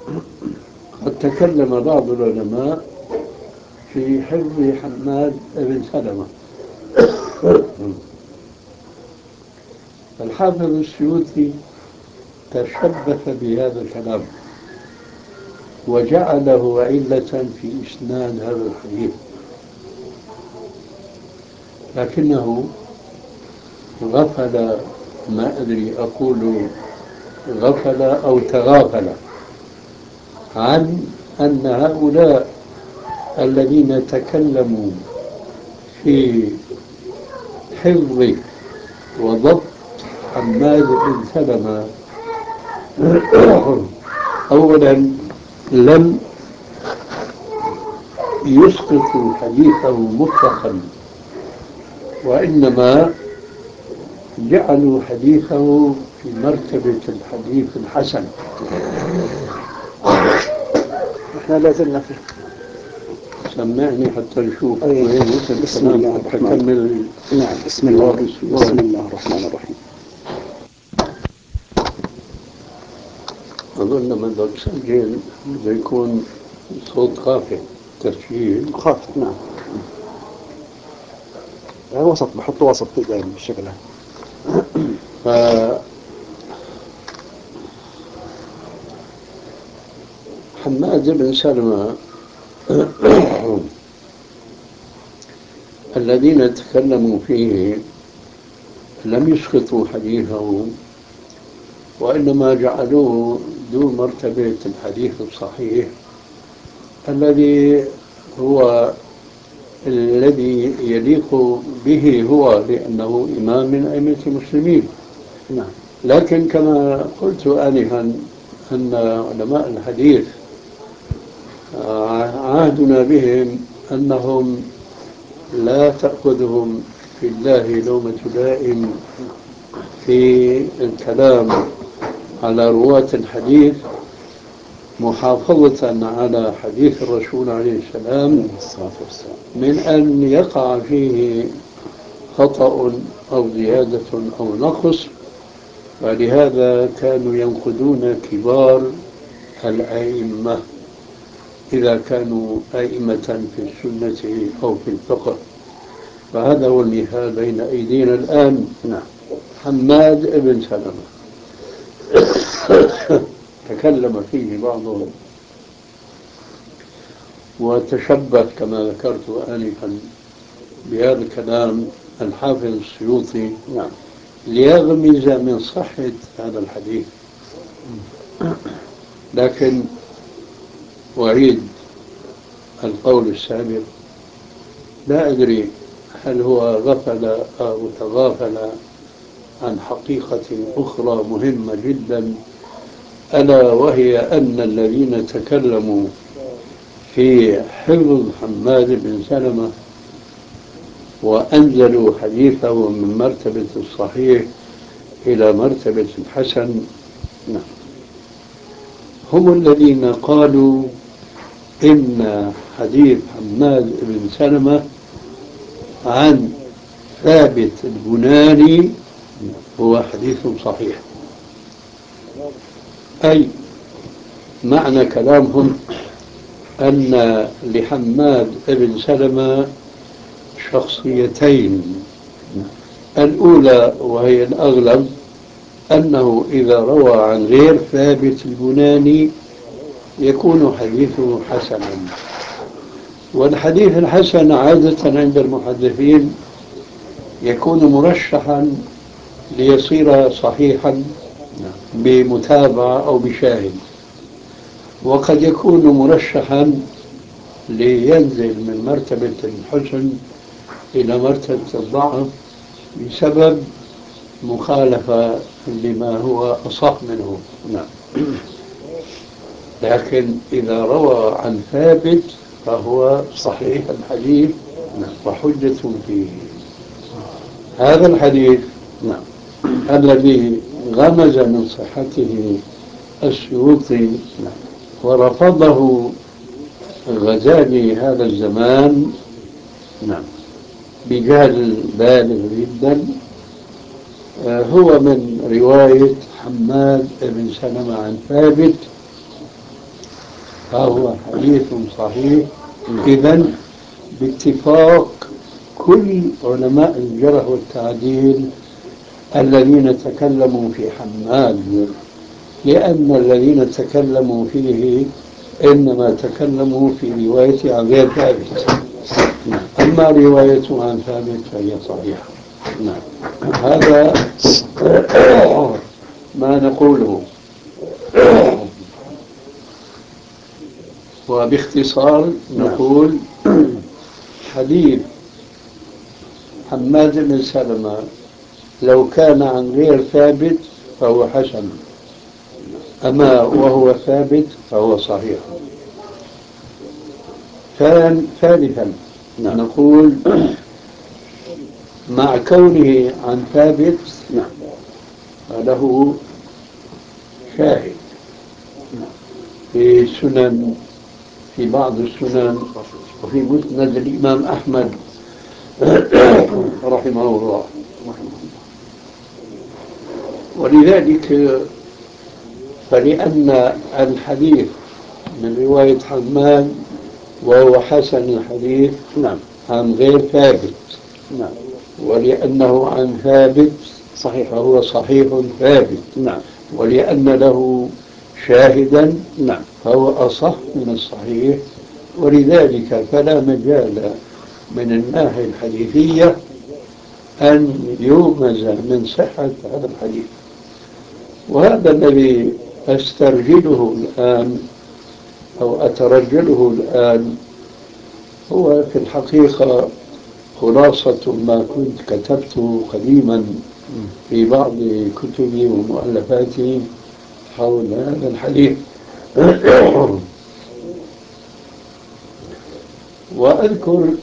قد تكلم بعض العلماء في حفظ حماد بن سلمة. الحافظ السيوطي تشبث بهذا الكلام وجعله علة في إسناد هذا الحديث، لكنه غفل، ما أدري أقول غفل أو تغافل عن أن هؤلاء الذين تكلموا في حفظ وضبط حماد بن سلمة أولا لم يسقطوا حديثه مطلقا، وإنما جعلوا حديثه في مرتبة الحديث الحسن. احنا لازلنا فيه. سمعني حتى نشوف. بسم الله الرحمن الرحيم. نعم، بسم الله الرحمن الرحيم. أظن لما بدك تسجل بده يكون صوت خافت، تسجيل خافت. نعم، يعني وسط، بحطه وسط دائما بالشكل هذا. حماد بن سلمة الذين تكلموا فيه لم يسقطوا حديثه، وإنما جعلوه دون مرتبة الحديث الصحيح الذي هو الذي يليق به هو، لأنه إمام من أئمة المسلمين. نعم. لكن كما قلت آنفا أن علماء الحديث عهدنا بهم أنهم لا تأخذهم في الله لومة لائم في الكلام على رواة الحديث، محافظة على حديث الرسول عليه السلام من أن يقع فيه خطأ أو زيادة أو نقص. ولهذا كانوا ينقدون كبار الأئمة إذا كانوا أئمة في السنة أو في الفقه. فهذا هو المثال بين أيدينا الآن. نعم. حماد بن سلمة تكلم فيه بعضهم وتشبث كما ذكرت آنفا بهذا الكلام الحافظ السيوطي. نعم. ليغمز من صحة هذا الحديث. لكن أعيد القول السابق، لا أدري هل هو غفل أو تغافل عن حقيقة أخرى مهمة جدا، ألا وهي أن الذين تكلموا في حفظ حماد بن سلمة وأنزلوا حديثه من مرتبة الصحيح إلى مرتبة الحسن هم الذين قالوا إن حديث حماد بن سلمة عن ثابت البناني هو حديث صحيح. أي معنى كلامهم أن لحماد بن سلمة شخصيتين، الأولى وهي الأغلب أنه إذا روى عن غير ثابت البناني يكون حديثه حسنا، والحديث الحسن عادة عند المحدثين يكون مرشحا ليصير صحيحا بمتابعة أو بشاهد، وقد يكون مرشحا لينزل من مرتبة الحسن إلى مرتبة الضعف بسبب مخالفة لما هو أصح منه. لكن إذا روى عن ثابت فهو صحيح الحديث وحجة فيه. هذا الحديث الذي غمز من صحته السيوطي ورفضه غزالي هذا الزمان بجهل بالغ جدا، هو من رواية حماد بن سلمة عن ثابت فهو حديث صحيح. إذن باتفاق كل علماء الجرح والتعديل الذين تكلموا في حماد، لأن الذين تكلموا فيه إنما تكلموا في رواية عن غير ثابت، أما روايته عن ثابت فهي صحيحة. هذا ما نقوله. وباختصار نقول حديث حماد بن سلمة لو كان عن غير ثابت فهو حسن، أما وهو ثابت فهو صحيح. ثالثا نقول مع كونه عن ثابت فله شاهد في سنن، في بعض السنن وفي مسند الإمام أحمد رحمه الله. ولذلك فلأن الحديث من رواية حماد وهو حسن الحديث عن غير ثابت، ولأنه عن ثابت صحيح فهو صحيح ثابت، ولأن له شاهدا فهو أصح من الصحيح. ولذلك فلا مجال من الناحية الحديثية أن يومز من صحة هذا الحديث. وهذا الذي أسترجله الآن أو أترجله الآن هو في الحقيقة خلاصة ما كنت كتبته قديما في بعض كتبي ومؤلفاتي حول هذا الحديث. وأذكر